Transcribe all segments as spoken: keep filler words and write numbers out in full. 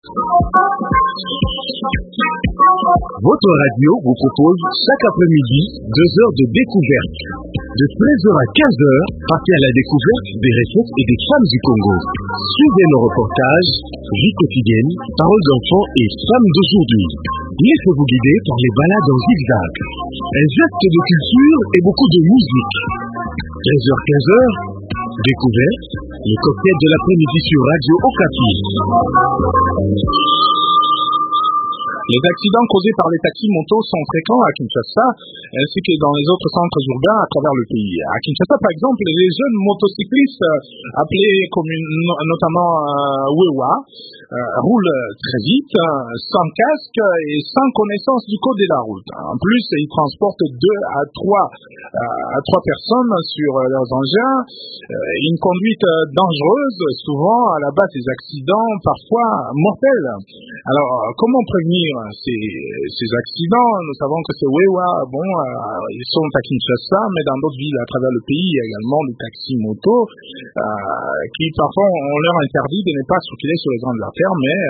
Votre radio vous propose chaque après-midi deux heures de découverte. De treize heures à quinze heures, partez à la découverte des recettes et des femmes du Congo. Suivez nos reportages, vie quotidienne, paroles d'enfants et femmes d'aujourd'hui. Laissez-vous guider par les balades en zigzag. Un geste de culture et beaucoup de musique. treize heures quinze heures, découverte, le cocktail de l'après-midi sur Radio Okapi. Les accidents causés par les taxis motos sont fréquents à Kinshasa, ainsi que dans les autres centres urbains à travers le pays. À Kinshasa, par exemple, les jeunes motocyclistes, euh, appelés commun- notamment euh, Wewa, euh, roulent très vite, euh, sans casque et sans connaissance du code de la route. En plus, ils transportent deux à trois, euh, à trois personnes sur euh, leurs engins. Euh, une conduite euh, dangereuse, souvent à la base des accidents, parfois mortels. Alors, euh, comment prévenir Ces, ces accidents? Nous savons que ces Wewa, bon, euh, ils sont à Kinshasa, mais dans d'autres villes à travers le pays, il y a également des taxis motos euh, qui parfois on leur interdit de ne pas circuler sur les grandes artères, mais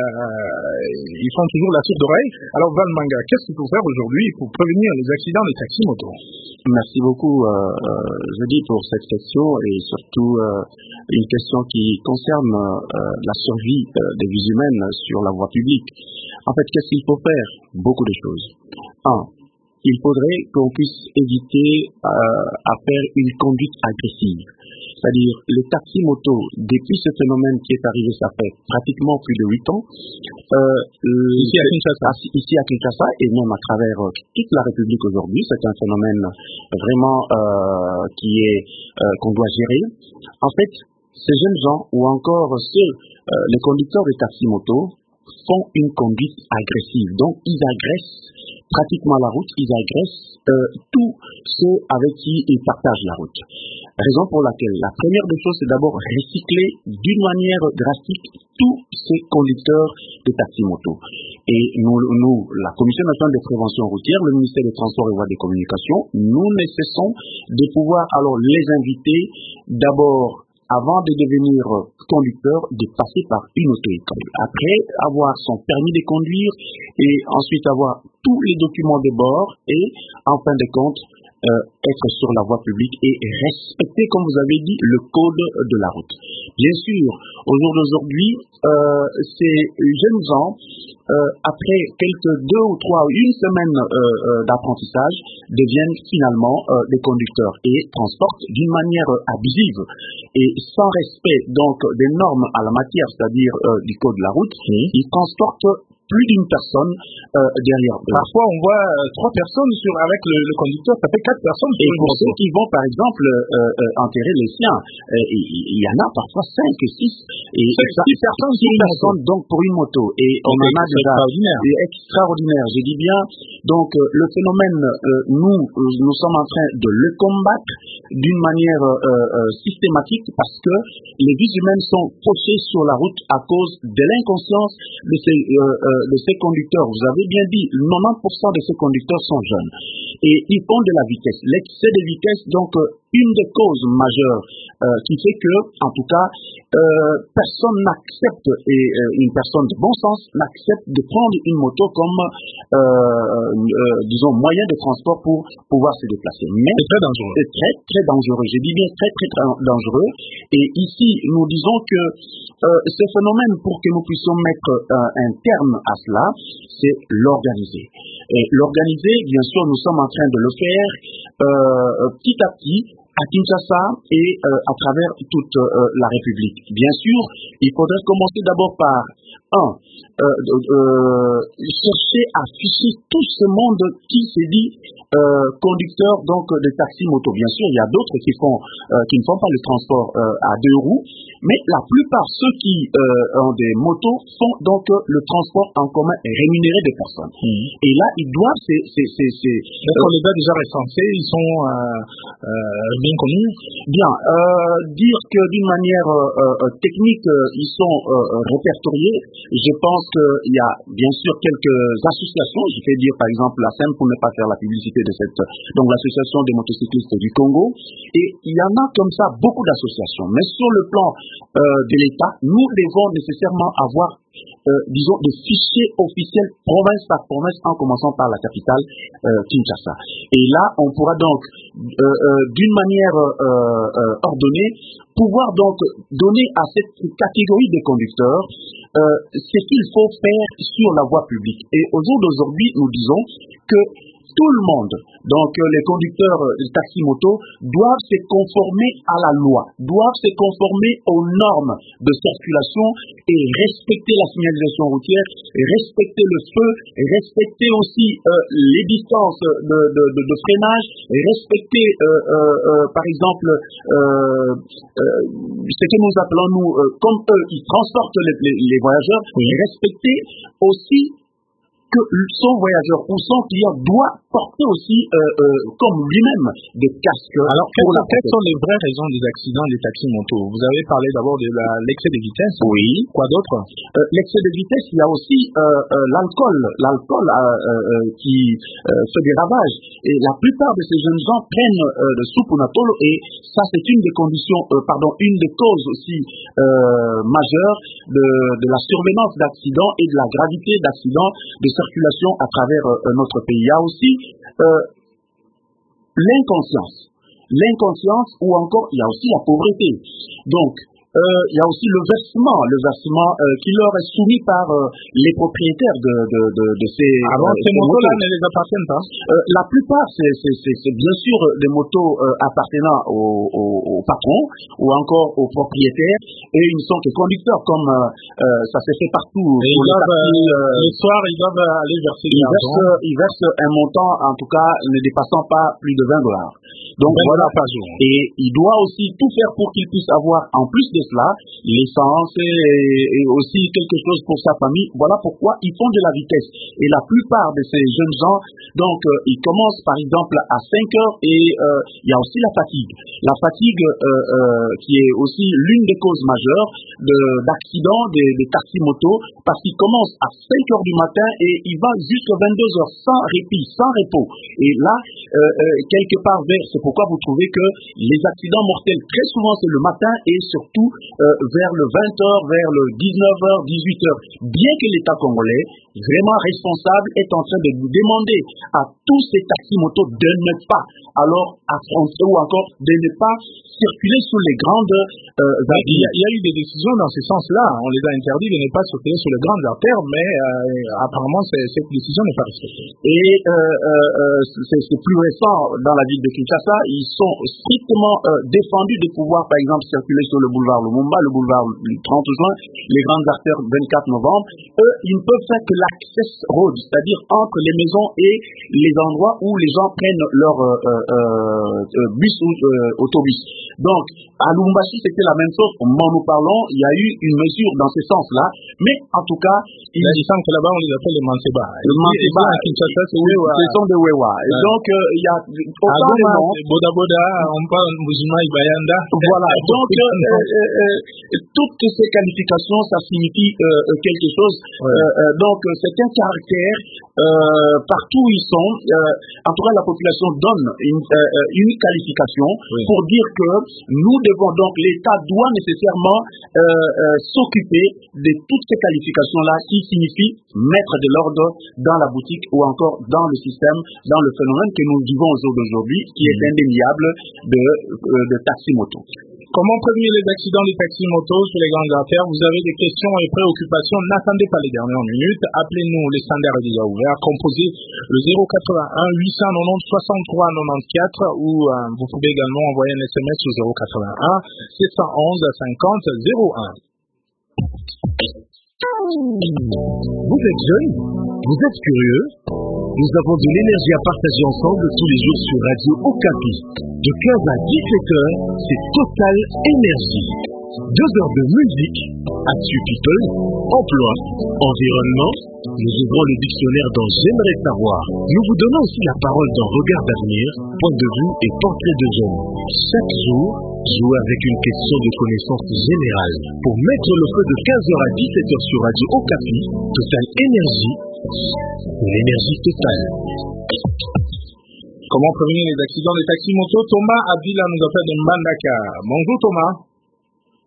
euh, ils font toujours la sourde oreille. Alors Val Manga, qu'est-ce qu'il faut faire aujourd'hui pour prévenir les accidents des taxis motos? Merci beaucoup, euh, euh, je dis, pour cette question et surtout euh, une question qui concerne euh, la survie euh, des vies humaines sur la voie publique. En fait, qu'est-ce qu'il faut faire? Beaucoup de choses. Un, il faudrait qu'on puisse éviter euh, à faire une conduite agressive. C'est-à-dire, les taxis-motos, depuis ce phénomène qui est arrivé, ça fait pratiquement plus de huit ans, euh, ici, à Kinshasa. ici à Kinshasa et même à travers euh, toute la République aujourd'hui, c'est un phénomène vraiment euh, qui est euh, qu'on doit gérer. En fait, ces jeunes gens, ou encore ceux, euh, les conducteurs de taxis-motos, font une conduite agressive. Donc, ils agressent pratiquement la route, ils agressent euh, tous ceux avec qui ils partagent la route. Raison pour laquelle la première des choses, c'est d'abord recycler d'une manière drastique tous ces conducteurs de taxi-moto. Et nous, nous, la Commission nationale de prévention routière, le ministère des Transports et Voies des Communications, nous ne cessons de pouvoir alors les inviter d'abord, avant de devenir conducteur, de passer par une auto-école. Après avoir son permis de conduire et ensuite avoir tous les documents de bord et, en fin de compte, euh, être sur la voie publique et respecter, comme vous avez dit, le code de la route. Bien sûr, au jour d'aujourd'hui, euh, ces jeunes gens, euh, après quelques deux ou trois, une semaine euh, euh, d'apprentissage, deviennent finalement euh, des conducteurs et transportent d'une manière euh, abusive et sans respect donc des normes à la matière, c'est-à-dire euh, du code de la route. Mmh. Ils transportent plus d'une personne euh, derrière eux. Parfois, on voit euh, trois personnes sur, avec le, le conducteur, ça fait quatre personnes. Et pour ceux qui vont, par exemple, euh, euh, enterrer les siens, euh, il, il y en a parfois cinq et six. Et ça, six personnes, six personnes donc pour une moto. Et on en a déjà. Extraordinaire. Et extraordinaire. Je dis bien. Donc, euh, le phénomène, euh, nous, nous sommes en train de le combattre d'une manière euh, euh, systématique parce que les vies humaines sont fauchées sur la route à cause de l'inconscience de ces euh, euh, de ces conducteurs. Vous avez bien dit, quatre-vingt-dix pour cent de ces conducteurs sont jeunes. Et ils font de la vitesse. L'excès de vitesse, donc, une des causes majeures euh, qui fait que, en tout cas, euh, personne n'accepte, et euh, une personne de bon sens n'accepte de prendre une moto comme, euh, euh, disons, moyen de transport pour pouvoir se déplacer. Mais c'est très dangereux. C'est très, très dangereux. Je dis bien très, très, très dangereux. Et ici, nous disons que euh, ce phénomène, pour que nous puissions mettre euh, un terme à cela, c'est l'organiser. Et l'organiser, bien sûr, nous sommes en train de le faire euh, petit à petit à Kinshasa et euh, à travers toute euh, la République. Bien sûr, il faudrait commencer d'abord par un, euh, euh, chercher à ficher tout ce monde qui se dit euh, conducteur donc de taxi moto. Bien sûr, il y a d'autres qui font euh, qui ne font pas le transport euh, à deux roues, mais la plupart ceux qui euh, ont des motos font donc euh, le transport en commun et rémunéré des personnes. Mmh. Et là, ils doivent c'est c'est c'est c'est est-ce qu'on les a déjà recensés, ils sont euh, euh, bien connus. Bien, euh, dire que d'une manière euh, euh, technique euh, ils sont euh, répertoriés, je pense qu'il y a bien sûr quelques associations, je vais dire par exemple la S E M pour ne pas faire la publicité de cette, donc l'association des motocyclistes du Congo, et il y en a comme ça beaucoup d'associations, mais sur le plan euh, de l'État, nous devons nécessairement avoir Euh, disons, des fichiers officiels province par province en commençant par la capitale euh, Kinshasa. Et là, on pourra donc, euh, euh, d'une manière euh, euh, ordonnée, pouvoir donc donner à cette catégorie de conducteurs euh, ce qu'il faut faire sur la voie publique. Et au jour d'aujourd'hui, nous disons que tout le monde, donc euh, les conducteurs euh, de taxi-moto, doivent se conformer à la loi, doivent se conformer aux normes de circulation et respecter la signalisation routière, et respecter le feu, et respecter aussi euh, les distances de, de, de, de freinage, et respecter, euh, euh, euh, par exemple, euh, euh, ce que nous appelons, nous, euh, comme eux, ils transportent les, les, les voyageurs, et respecter aussi que son voyageur ou son client doit porter aussi, euh, euh, comme lui-même, des casques. Alors, pour la quelles sont les vraies raisons des accidents des taxis-motos? Vous avez parlé d'abord de la, l'excès de vitesse. Oui. Quoi d'autre? euh, L'excès de vitesse, il y a aussi euh, euh, l'alcool, l'alcool euh, euh, qui euh, fait des ravages. Et la plupart de ces jeunes gens prennent euh, le Soupunatolo, et ça, c'est une des conditions, euh, pardon, une des causes aussi euh, majeures de, de la survenance d'accidents et de la gravité d'accidents de circulation à travers euh, notre pays. Il y a aussi euh, l'inconscience. L'inconscience ou encore, il y a aussi la pauvreté. Donc, euh, il y a aussi le versement, le versement euh, qui leur est soumis par euh, les propriétaires de, de, de, de ces, Avant, euh, ces motos-là motos. ne les appartiennent pas. Euh, la plupart, c'est, c'est, c'est, c'est bien sûr des motos euh, appartenant au, au, au patron ou encore aux propriétaires, et ils ne sont que conducteurs, comme euh, euh, ça s'est fait partout. Et ils pour les doivent, taxis, euh, euh, le soir, ils doivent aller verser ils de l'argent. versent, ils versent un montant, en tout cas, ne dépassant pas plus de vingt dollars. Donc vingt voilà, dollars par jour. et il doit aussi tout faire pour qu'il puisse avoir, en plus de cela, l'essence et, et aussi quelque chose pour sa famille. Voilà pourquoi ils font de la vitesse. Et la plupart de ces jeunes gens, donc, euh, ils commencent par exemple à cinq heures, et euh, il y a aussi la fatigue. La fatigue euh, euh, qui est aussi l'une des causes majeures de, d'accidents des, des taxis-motos, parce qu'ils commencent à cinq heures du matin et ils vont jusqu'à vingt-deux heures sans répit, sans repos. Et là, euh, euh, quelque part vers, c'est pourquoi vous trouvez que les accidents mortels, très souvent, c'est le matin et surtout euh, vers le vingt heures, vers le dix-neuf heures, dix-huit heures. Bien que l'État congolais, vraiment responsable, est en train de nous demander à tous ces taxis-motos de ne pas alors affronter ou encore de ne pas circuler sur les grandes euh, il, y a, il y a eu des décisions dans ce sens-là. On les a interdits de ne pas circuler sur les grandes artères, mais euh, apparemment cette décision n'est pas respectée. Et euh, euh, c'est, c'est plus récent dans la ville de Kinshasa, ils sont strictement euh, défendus de pouvoir, par exemple, circuler sur le boulevard Lumumba, le boulevard du trente juin, les grandes artères vingt-quatre novembre. Eux, ils ne peuvent faire que l'access road, c'est-à-dire entre les maisons et les endroits où les gens prennent leur euh, euh, bus ou euh, autobus. Donc, à Lubumbashi, c'était la même chose. Au moment où nous parlons, il y a eu une mesure dans ce sens-là. Mais en tout cas, il il semble que là-bas, on les appelle les Manseba. Le Manseba, à Kinshasa, c'est Wewa. Ce sont des Wewa. Et ouais. donc, euh, il y a autant de noms. Boda Boda, on parle Mujima Ibayanda. Voilà. Donc, euh, euh, euh, toutes ces qualifications, ça signifie euh, quelque chose. Ouais. Euh, euh, donc, c'est un caractère euh, partout où ils sont. Euh, en tout cas, la population donne une, euh, une qualification oui. pour dire que nous devons, donc l'État doit nécessairement euh, euh, s'occuper de toutes ces qualifications-là qui signifient mettre de l'ordre dans la boutique ou encore dans le système, dans le phénomène que nous vivons au jour d'aujourd'hui, qui est indéniable de, euh, de taxi-moto. Comment prévenir les accidents des taxis-motos sur les grandes artères? Vous avez des questions et préoccupations, n'attendez pas les dernières minutes. Appelez-nous, les standards est déjà ouvert. Composez le zéro quatre-vingt-un huit cent quatre-vingt-dix soixante-trois quatre-vingt-quatorze ou euh, vous pouvez également envoyer un S M S au zéro quatre-vingt-un sept cent onze cinquante zéro un. Vous êtes jeune? Vous êtes curieux? Nous avons de l'énergie à partager ensemble tous les jours sur Radio Okapi. De quinze à dix-sept heures, c'est Total Énergie. Deux heures de musique, Actu People, emploi, environnement. Nous ouvrons le dictionnaire dans J'aimerais savoir. Nous vous donnons aussi la parole dans Regard d'avenir, point de vue et portrait de jeunes. Chaque jour, jouez avec une question de connaissance générale. Pour mettre le feu de quinze heures à dix-sept heures sur Radio Okapi, Total Énergie, l'énergie totale. Comment prévenir les accidents des taxis-motos? Thomas Abdila nous appelle de Mbandaka. Bonjour Thomas.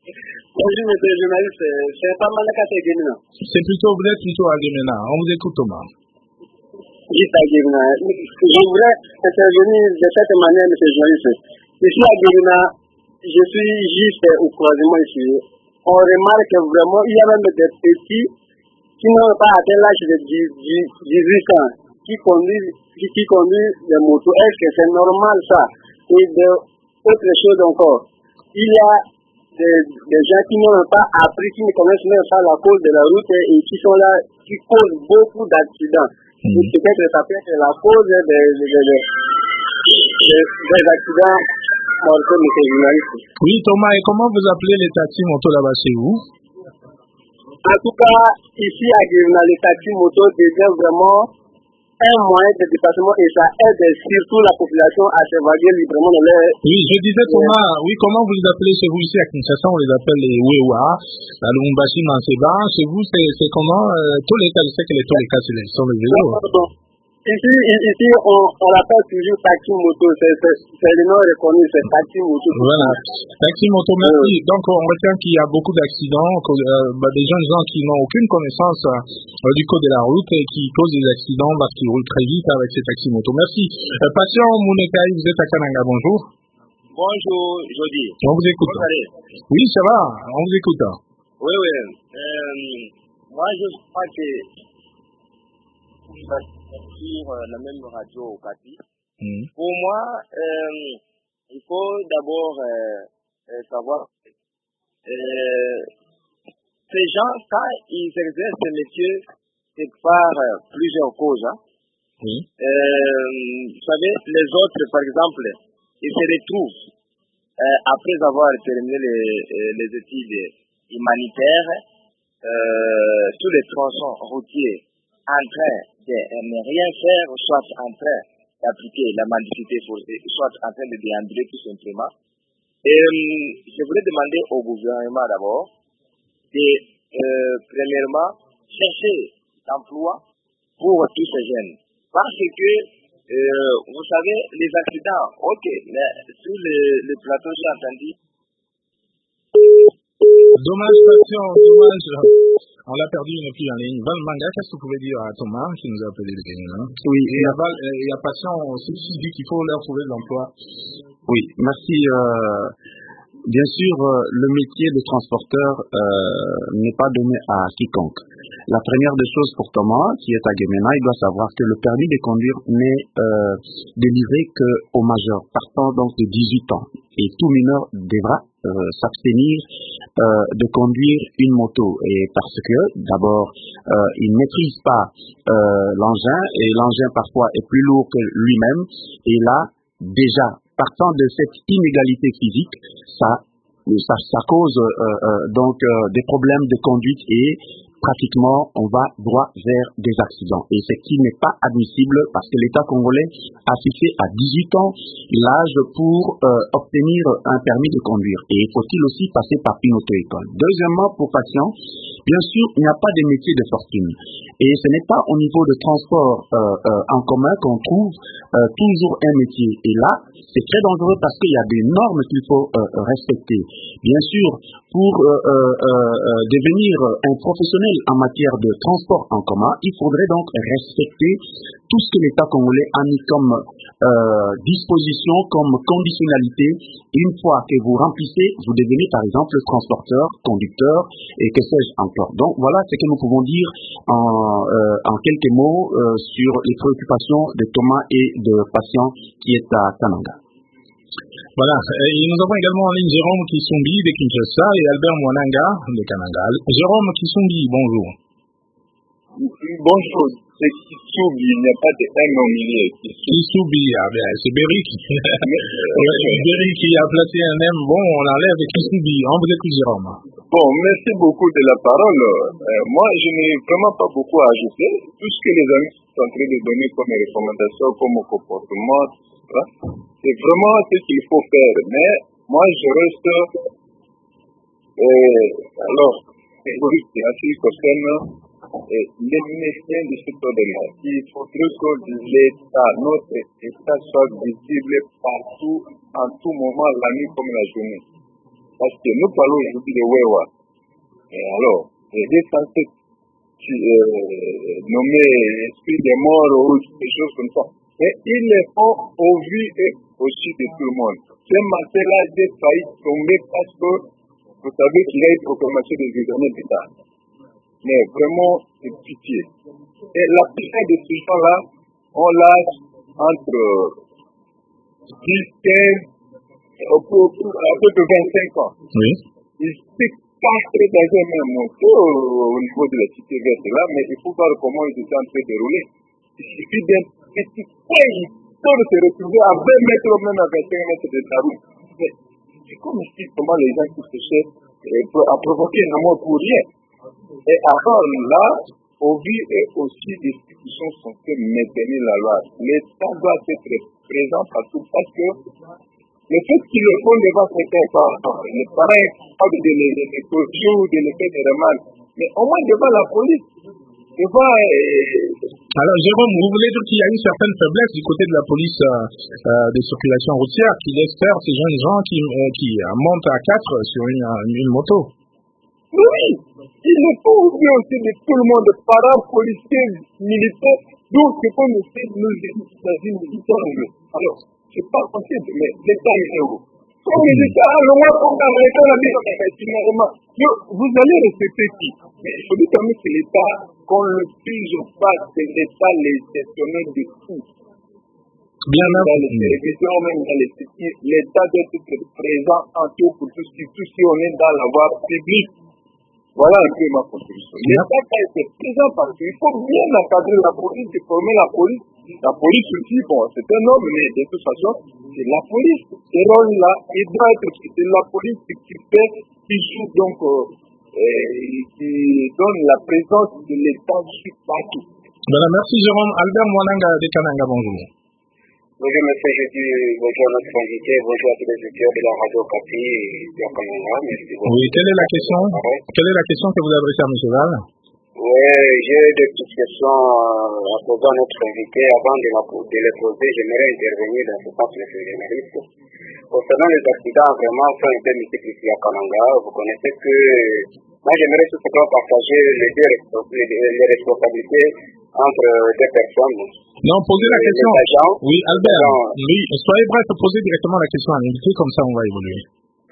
Bonjour, monsieur le journaliste. C'est pas mal à Guémena. C'est plutôt, vous êtes plutôt à Guémena. On vous écoute, Thomas. Juste à Guémena. Je voudrais intervenir de cette manière, monsieur le journaliste. Ici à Guémena, je suis juste au croisement ici. On remarque vraiment, il y a même des petits qui n'ont pas atteint l'âge de dix-huit ans, qui conduisent, qui, qui conduisent des motos. Est-ce que c'est normal ça? Et d'autres choses encore. Il y a des, des gens qui n'ont pas appris, qui ne connaissent même pas la cause de la route et qui sont là, qui causent beaucoup d'accidents. Mmh. Et peut-être ça peut être la cause des, des, des, des, des accidents mortels, monsieur le journaliste. Oui, Thomas, et comment vous appelez les taxis moto là-bas chez vous? En tout cas, ici à Guémena, les taxis moto deviennent vraiment un moyen de déplacement et ça aide surtout la population à s'évader librement dans les... Oui, je disais Thomas, oui, comment vous les appelez chez vous ici à Kinshasa? On les appelle les Wewa, la Lumbashi Manseba. Chez vous, c'est comment? euh, Tous les cas, je sais que les tous les cas, c'est sont les vélos. Ici, ici on, on l'appelle toujours taxi moto, c'est le nom reconnu, c'est taxi moto. Voilà, taxi moto, merci. Euh, Donc, on retient qu'il y a beaucoup d'accidents, euh, bah, des jeunes gens qui n'ont aucune connaissance euh, du code de la route et qui causent des accidents parce qu'ils roulent très vite avec ces taxis moto. Merci. Euh, Patient Mounekai, vous êtes à Kananga, bonjour. Bonjour, Jody. On vous écoute. Oui, ça va, on vous écoute. Oui, oui. Euh, moi, je crois que sur la même radio au Kati. Mmh. Pour moi, euh, il faut d'abord euh, savoir euh, ces gens, quand ils exercent ce métier, c'est par euh, plusieurs causes. Hein. Mmh. Euh, vous savez, les autres, par exemple, ils se retrouvent, euh, après avoir terminé les, les études humanitaires, euh, tous les tronçons routiers en train de ne rien faire, soit en train d'appliquer la mendicité forcée, soit en train de déambrer tout simplement. Et euh, je voulais demander au gouvernement d'abord de, euh, premièrement, chercher l'emploi pour tous ces jeunes. Parce que, euh, vous savez, les accidents, ok, mais sur le, le plateau, j'ai entendu. Dommage, patient, dommage. On l'a perdu, il n'est plus en ligne. Val Manga, qu'est-ce que vous pouvez dire à Thomas qui nous a appelé de Guémena? Oui, et il y a, Val, il y a patient aussi qui dit qu'il faut leur trouver de l'emploi. Oui, merci. Euh, bien sûr, euh, le métier de transporteur euh, n'est pas donné à quiconque. La première des choses pour Thomas, qui est à Guémena, il doit savoir que le permis de conduire n'est euh, délivré qu'aux majeurs, partant donc de dix-huit ans. Et tout mineur devra euh, s'abstenir euh, de conduire une moto. Et parce que, d'abord, euh, il ne maîtrise pas euh, l'engin, et l'engin parfois est plus lourd que lui-même. Et là, déjà, partant de cette inégalité physique, ça, ça, ça cause euh, euh, donc euh, des problèmes de conduite et pratiquement, on va droit vers des accidents. Et ce qui n'est pas admissible parce que l'État congolais a fixé à dix-huit ans l'âge pour euh, obtenir un permis de conduire. Et faut-il aussi passer par une auto-école. Deuxièmement, pour patients, bien sûr, il n'y a pas de métier de fortune. Et ce n'est pas au niveau de transport euh, euh, en commun qu'on trouve euh, toujours un métier. Et là, c'est très dangereux parce qu'il y a des normes qu'il faut euh, respecter. Bien sûr, pour euh, euh, euh, devenir un professionnel en matière de transport en commun, il faudrait donc respecter tout ce que l'État congolais a mis comme euh, disposition, comme conditionnalité. Une fois que vous remplissez, vous devenez par exemple transporteur, conducteur et que sais-je encore. Donc voilà ce que nous pouvons dire en, euh, en quelques mots euh, sur les préoccupations de Thomas et de Patient qui est à Kananga. Voilà, et nous avons également en ligne Jérôme Kisumbi de Kinshasa et Albert Mwananga de Kananga. Jérôme Kisumbi, bonjour. Bonjour, c'est Kisumbi, il n'y a pas de M au milieu. Kisumbi, ah bien, c'est Beric. Beric qui a placé un M, bon, on enlève Kisumbi. On vous écoute, Jérôme. Bon, merci beaucoup de la parole. Euh, moi, je n'ai vraiment pas beaucoup à ajouter. Tout ce que les amis sont en train de donner comme recommandations, comme comportement, c'est vraiment ce qu'il faut faire. Mais moi, je reste euh, alors, égoïste en ce qui concerne euh, les métiers de ce code-là. Il faudrait que l'État, notre État, soit visible partout, en tout moment, la nuit comme la journée. Parce que nous parlons aujourd'hui de Wewa. Et alors, il est censé euh, nommer esprit des morts ou des choses comme ça. Mais ils le font au vu et aussi de tout le monde. Ce matin-là, j'ai failli tomber parce que vous savez qu'il y a une proclamation des examens d'État. Mais vraiment, c'est pitié. Et la plupart de ces gens-là, on lâche entre dix, quinze, un peu de vingt-cinq ans. Oui. Ils se cachent dans un même moto au niveau de la cité verte là, mais il faut voir comment ils étaient en train de rouler. Il suffit d'un petit point, ils peuvent se retrouver à vingt mètres ou même à vingt-cinq mètres de la route. Mais c'est comme ici, comment les gens qui se cherchent à provoquer une mort pour rien. Et alors là, au vu et aussi des institutions sont censées maintenir la loi. L'État doit être présent partout parce que le fait qu'ils le font devant certains parents, les parents capables de les, de les corriger ou de les faire des remarques, mais au moins devant la police, devant... Euh... Alors Jérôme, vous voulez dire qu'il y a une certaine faiblesse du côté de la police euh, euh, de circulation routière qui laisse faire ces jeunes gens qui, euh, qui euh, montent à quatre sur une, une, une moto? Oui, il ne faut oublier aussi de tout le monde, parents, policiers, militaires, donc c'est comme si nous étions dans une militaire. Alors, c'est pas possible, mais l'État est où? Comme l'État, le mois pour dans l'État, la mise en effectivement, vous allez respecter qui? Mais il faut dire quand même que l'État, qu'on le pige pas, c'est l'État les gestionnaires de tout. Bien dans les télévisions, même dans les sites, l'État doit être présent en tout pour tout ce qui, tout si on est dans la voie publique. Voilà un peu ma contribution. L'État doit être présent parce qu'il faut bien encadrer la police, et former la police. La police aussi, bon, c'est un homme, mais de toute façon, c'est la police. Ce rôle-là, il doit être, c'est la police qui fait, qui joue donc, euh, et qui donne la présence de l'État sur partout. Voilà, merci Jérôme. Albert Mwananga de Kananga, bonjour. Bonjour monsieur, je dis bonjour à notre invité, bonjour à tous les auditeurs de la radio Okapi et de Kananga. Oui, quelle est la question? Quelle est la question que vous adressez à M. Val? Oui, j'ai deux petites questions à poser à notre invité. Avant de, la, de les poser, j'aimerais intervenir dans ce sens de ce journaliste. Concernant les accidents, vraiment, sont un peu mythiques ici à Kananga. Vous connaissez que moi, j'aimerais tout simplement partager les, deux, les, les responsabilités entre deux personnes. Non, posez la question. Agents, oui, Albert, oui, soyez prêt à poser directement la question à l'invité, comme ça on va évoluer.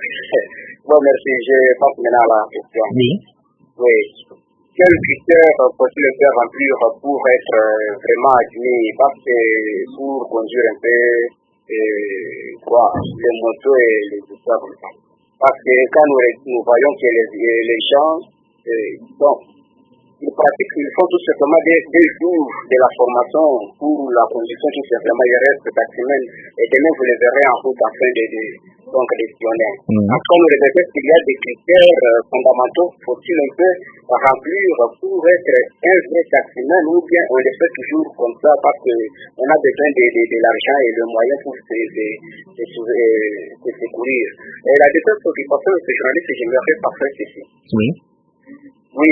Bon, merci. Je passe maintenant à la question. Oui. Oui. Quels critères faut-il faire remplir pour être vraiment admis? Parce que pour conduire un peu et, quoi, les motos et les histoires comme ça. Parce que quand nous, nous voyons que les, les gens, euh, bon, ils pratiquent, ils font tout simplement des, des jours de la formation pour la conduction, tout simplement, il reste taximène, et demain vous les verrez en route en train de, de donc gestionnaire. Mm. Après, nous répétons qu'il y a des critères euh, fondamentaux, faut-il un peu remplir pour être un vrai taximène, ou bien on les fait toujours comme ça parce qu'on a besoin de, de, de l'argent et le moyen pour se, se, se, se, se secourir. Et la deuxième préoccupation de ce journaliste, j'aimerais parfaire ceci. Oui. Oui.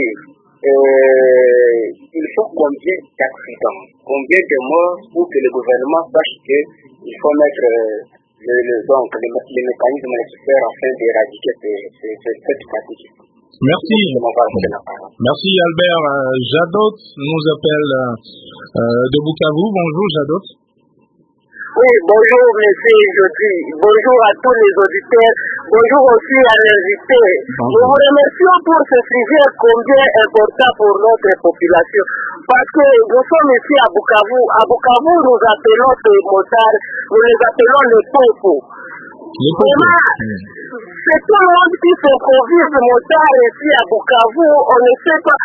Euh, il faut combien d'accidents, combien de morts pour que le gouvernement sache qu'il faut mettre euh, le, le, donc, les, les mécanismes nécessaires afin d'éradiquer cette pratique. Merci. Merci Albert. Euh, Jadot nous appelle euh, de Bukavu. Bonjour Jadot. Oui, bonjour monsieur Jody. Bonjour à tous les auditeurs. Bonjour aussi à l'invité. Nous vous remercions pour ce sujet combien important pour notre population. Parce que nous sommes ici à Bukavu. À Bukavu, nous appelons ces motards, nous les appelons les popos. Vraiment, c'est tout le monde qui s'improvise motard ici à Bukavu. On ne sait pas.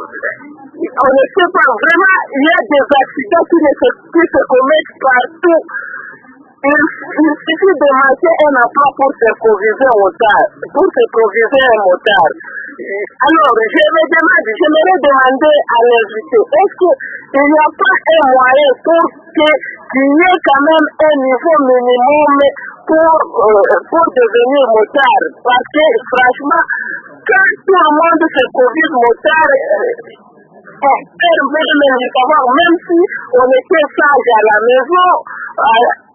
On ne sait pas vraiment, il y a des accidents qui, ne se, qui se commettent partout. Il, il suffit de manquer un emploi pour s'improviser un motard, pour s'improviser un motard. Alors, je me demande, j'aimerais demander à l'invité, est-ce qu'il n'y a pas un moyen pour qu'il y ait quand même un niveau minimum pour, euh, pour devenir motard? Parce que, franchement, quand tout le monde s'improvise motard, euh, Oh, même si on était sage à la maison, euh,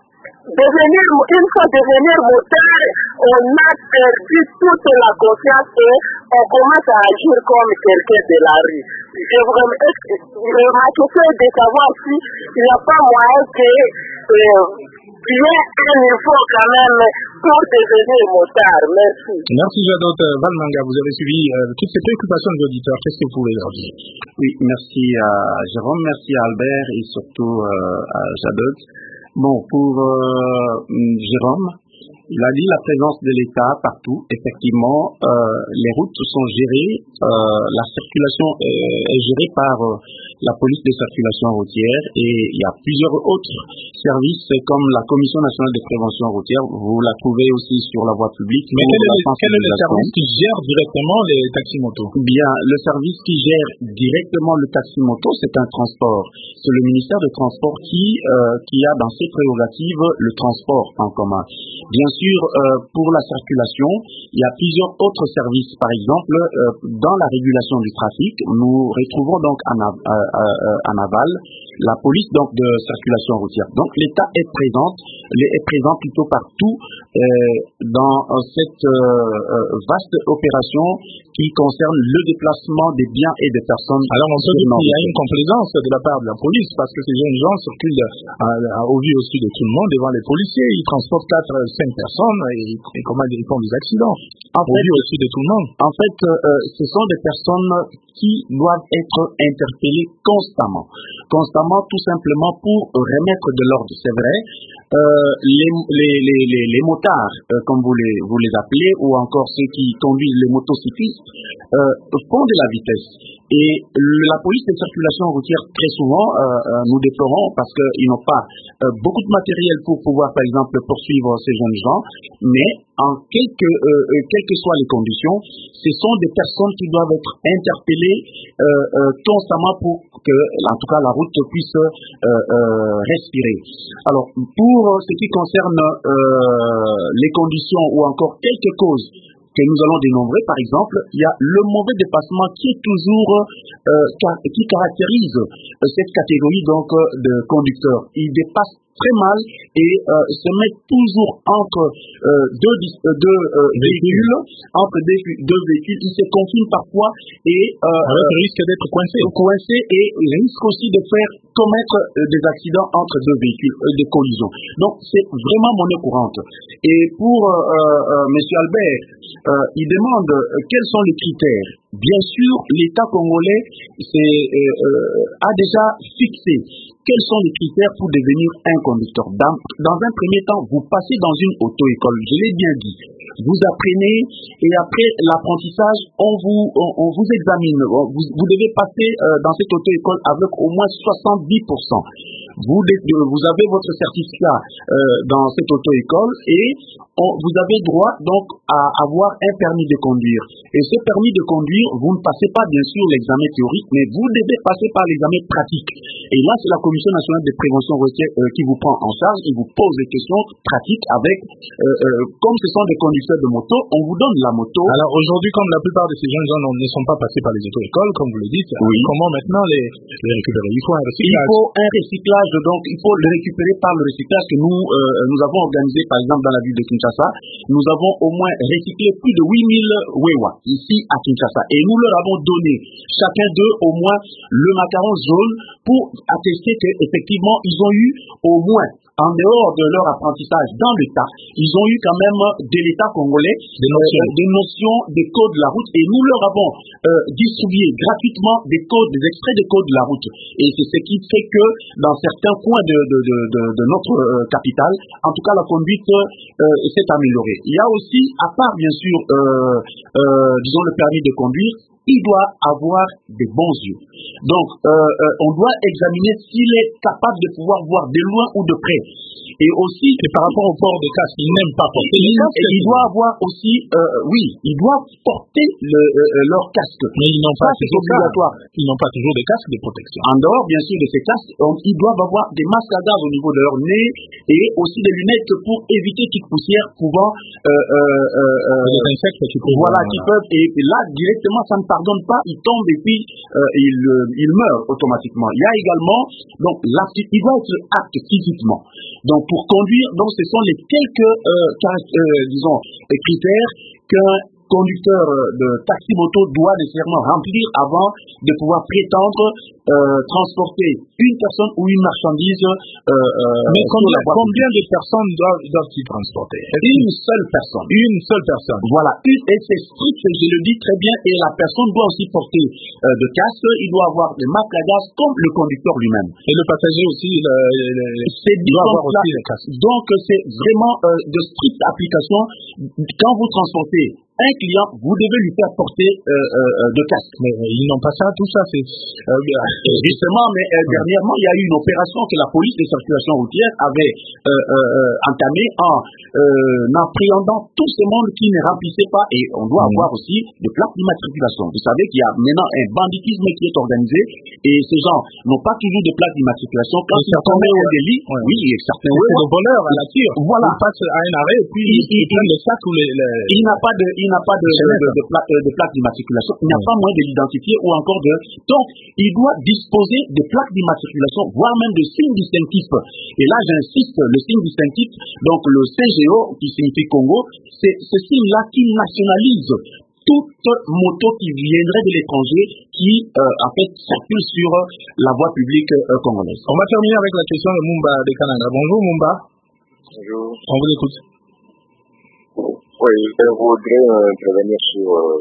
devenir, une fois devenir moteur, on a perdu toute la confiance et on commence à agir comme quelqu'un de la rue. Je voudrais m'inquiéter de savoir si il n'y a pas moyen que euh, il y ait un niveau quand même pour devenir motard. Merci. Merci Jadot. Valmanga, vous avez suivi euh, toutes ces préoccupations des auditeurs. Qu'est-ce que vous pouvez leur dire? Oui, merci à Jérôme, merci à Albert et surtout euh, à Jadot. Bon, pour euh, Jérôme, il a dit la présence de l'État partout. Effectivement, euh, les routes sont gérées, euh, la circulation est, est gérée par euh, la police de circulation routière et il y a plusieurs autres services comme la Commission nationale de prévention routière. Vous la trouvez aussi sur la voie publique. Mais quel est, quel est le service qui gère directement les taxis-motos? Bien, le service qui gère directement le taxi-moto, c'est un transport. C'est le ministère de Transport qui, euh, qui a dans ses prérogatives le transport en commun. Bien sûr, euh, pour la circulation, il y a plusieurs autres services. Par exemple, euh, dans la régulation du trafic, nous retrouvons donc en, av- euh, euh, en aval la police donc de circulation routière. Donc l'État est présent, est présent plutôt partout euh, dans euh, cette euh, euh, vaste opération qui concerne le déplacement des biens et des personnes. Alors on peut dire qu'il y a une complaisance de la part de la police parce que ces jeunes gens circulent à, à, au vu aussi de tout le monde devant les policiers. Ils transportent quatre, cinq personnes et, et comment ils font des accidents. En au fait, vu aussi de tout le monde. En fait, euh, ce sont des personnes qui doivent être interpellées constamment. Constamment, tout simplement pour remettre de l'ordre. C'est vrai, euh, les, les, les, les, les motards, euh, comme vous les, vous les appelez, ou encore ceux qui conduisent les motocyclistes, euh, font de la vitesse. Et la police de circulation routière, très souvent, euh, euh, nous déplorons parce qu'ils n'ont pas euh, beaucoup de matériel pour pouvoir, par exemple, poursuivre ces jeunes gens, mais en quelque, euh, quelles que soient les conditions, ce sont des personnes qui doivent être interpellées euh, euh, constamment pour que, en tout cas, la route puisse euh, euh, respirer. Alors, pour ce qui concerne euh, les conditions ou encore quelques causes que nous allons dénombrer, par exemple, il y a le mauvais dépassement qui est toujours, euh, car, qui caractérise euh, cette catégorie donc euh, de conducteurs. Ils dépassent très mal et euh, se mettent toujours entre euh, deux, euh, deux euh, véhicules, entre deux, deux véhicules. Ils se confinent parfois et euh, avec le risque d'être coincés. coincés et risquent aussi de faire commettre euh, des accidents entre deux véhicules, euh, des collisions. Donc c'est vraiment monnaie courante. Et pour euh, euh, Monsieur Albert, euh, il demande euh, quels sont les critères. Bien sûr, l'État congolais c'est, euh, euh, a déjà fixé quels sont les critères pour devenir un conducteur. Dans, dans un premier temps, vous passez dans une auto-école, je l'ai bien dit. Vous apprenez et après l'apprentissage, on vous, on, on vous examine. Vous, vous devez passer euh, dans cette auto-école avec au moins soixante-dix pour cent. Vous, vous avez votre certificat euh, dans cette auto-école et on, vous avez droit donc à avoir un permis de conduire. Et ce permis de conduire, vous ne passez pas bien sûr l'examen théorique, mais vous devez passer par l'examen pratique. Et là, c'est la Commission nationale de prévention routière euh, qui vous prend en charge et vous pose des questions pratiques avec, euh, euh, comme ce sont des conducteurs de moto, on vous donne la moto. Alors aujourd'hui, comme la plupart de ces jeunes gens ne sont pas passés par les auto-écoles, comme vous le dites, oui. Comment maintenant les, les récupérer? Il faut un recyclage. Il faut un recyclage, donc il faut le récupérer par le recyclage que nous, euh, nous avons organisé par exemple dans la ville de Kinshasa. Nous avons au moins recyclé plus de huit mille Wewa ici à Kinshasa et nous leur avons donné chacun d'eux au moins le macaron jaune pour attester qu'effectivement ils ont eu au moins, en dehors de leur apprentissage dans l'État, ils ont eu quand même de l'État congolais des notions, euh, des notions des codes de la route et nous leur avons euh, distribué gratuitement des codes, des extraits des codes de la route. Et c'est ce qui fait que dans certains coins de, de, de, de, de notre euh, capitale, en tout cas la conduite euh, s'est améliorée. Il y a aussi, à part bien sûr, euh, euh, disons le permis de conduire, il doit avoir des bons yeux. Donc, euh, euh, on doit examiner s'il est capable de pouvoir voir de loin ou de près. Et aussi, et par rapport au port de casque, il n'aime pas porter le casque. Et il doit avoir aussi, euh, oui, ils doivent porter le, euh, leur casque. Mais ils n'ont pas, ça, c'est obligatoire. Ils n'ont pas toujours des casques de protection. En dehors, bien sûr, de ces casques, donc, ils doivent avoir des masques à gaz au niveau de leur nez et aussi des lunettes pour éviter toute poussière pouvant, euh, euh, euh, des insectes qui peuvent, voilà, qui peuvent, et, et là, directement, ça ne pardonne pas, ils tombent et puis, euh, ils, il meurt automatiquement. Il y a également, donc, il doit être apte physiquement. Donc, pour conduire, donc, ce sont les quelques, euh, euh, disons, critères qu'un conducteur de taxi-moto doit nécessairement remplir avant de pouvoir prétendre euh, transporter une personne ou une marchandise. Euh, euh, Mais combien, combien de personnes doivent, doivent-ils transporter? Une seule personne. Une seule personne. Voilà, une, et c'est strict, je le dis très bien, et la personne doit aussi porter euh, de casque, il doit avoir des masques à gaz comme le conducteur lui-même. Et le passager aussi, le, le, c'est il doit avoir aussi les casques. Donc c'est vraiment euh, de stricte application. Quand vous transportez un client, vous devez lui faire porter euh, euh, de casque. Mais euh, ils n'ont pas ça, tout ça, c'est... Euh, justement, mais euh, dernièrement, il y a eu une opération que la police de circulation routière avait euh, euh, entamée en euh, appréhendant tout ce monde qui ne remplissait pas, et on doit mmh. avoir aussi des plaques d'immatriculation. Vous savez qu'il y a maintenant un banditisme qui est organisé, et ces gens n'ont pas toujours de plaques d'immatriculation. Quand ils tombent au délit, ouais. oui, et certains... C'est le voleur à la tire. Voilà. Il passe à un arrêt, et puis il, il, il prend le sac ou les... les... Il n'a pas de... Il n'a pas de, de, de, de, plaque, de plaque d'immatriculation, il n'y a oui. pas moyen de l'identifier ou encore de... Donc, il doit disposer de plaques d'immatriculation, voire même de signes distinctifs. Et là, j'insiste, le signe distinctif, donc le C G O, qui signifie Congo, c'est ce signe-là qui nationalise toute moto qui viendrait de l'étranger, qui euh, en fait circule sur la voie publique euh, congolaise. On va terminer avec la question de Mumba de Kananga. Bonjour Mumba. Bonjour. On vous écoute. Oui, je voudrais euh, intervenir sur euh,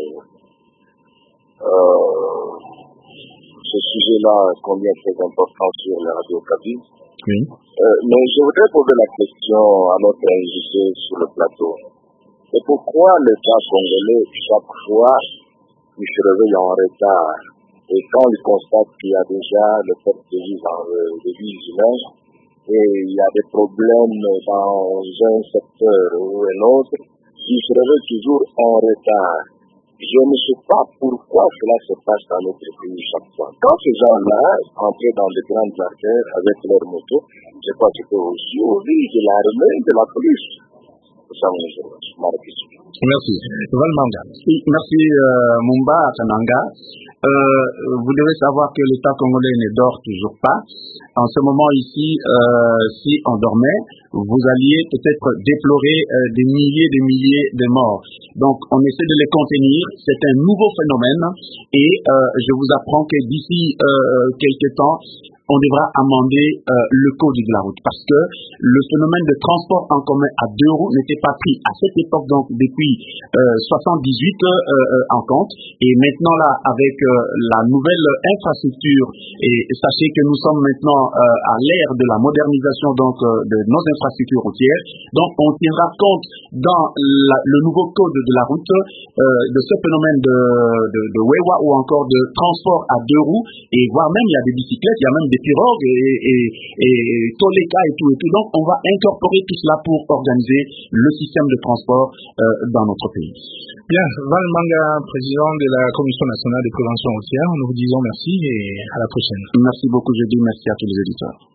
euh, ce sujet-là, combien très important sur la radio Kaby. Oui. Euh, mais je voudrais poser la question à notre invité sur le plateau. Et pourquoi l'État congolais, chaque fois, il se réveille en retard? Et quand il constate qu'il y a déjà le fait de vivre dans le vies humaines, et il y a des problèmes dans un secteur ou un autre, il se réveille toujours en retard. Je ne sais pas pourquoi cela se passe dans notre pays chaque fois. Quand ces gens-là entrent dans les grandes artères avec leurs motos, je crois que c'est aussi au vie de l'armée, de la police. C'est ça mon intervention, ma question. Merci. Valmanga. Merci euh, Mumba Kananga. Euh, vous devez savoir que l'État congolais ne dort toujours pas. En ce moment ici, euh, si on dormait, vous alliez peut-être déplorer euh, des milliers et des milliers de morts. Donc, on essaie de les contenir. C'est un nouveau phénomène et euh, je vous apprends que d'ici euh, quelques temps, on devra amender euh, le code de la route parce que le phénomène de transport en commun à deux roues n'était pas pris à cette époque, donc depuis euh, soixante-dix-huit euh, euh, en compte. Et maintenant là, avec euh, la nouvelle infrastructure, et sachez que nous sommes maintenant euh, à l'ère de la modernisation donc euh, de nos infrastructures routières, donc on tiendra compte dans la, le nouveau code de la route euh, de ce phénomène de, de, de Wewa ou encore de transport à deux roues, et voire même il y a des bicyclettes, il y a même des pirogues et, et, et Toleka et tout et tout. Donc on va incorporer tout cela pour organiser le système de transport euh, dans notre pays. Bien, Valmanga, président de la Commission nationale de prévention routière, nous vous disons merci et à la prochaine. Merci beaucoup, je dis merci à tous les éditeurs.